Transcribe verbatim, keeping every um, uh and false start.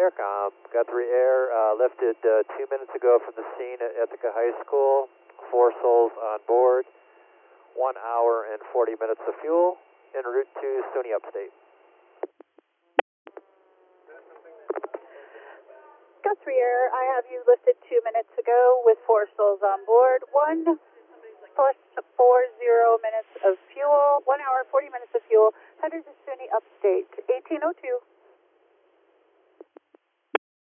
Aircom, Guthrie Air, uh, lifted uh, two minutes ago from the scene at Ithaca High School. Four souls on board. One hour and forty minutes of fuel. En route to SUNY Upstate. Guthrie Air, I have you lifted two minutes ago with four souls on board. One plus four zero minutes of fuel. One hour, forty minutes of fuel. Headed to SUNY Upstate. eighteen oh two.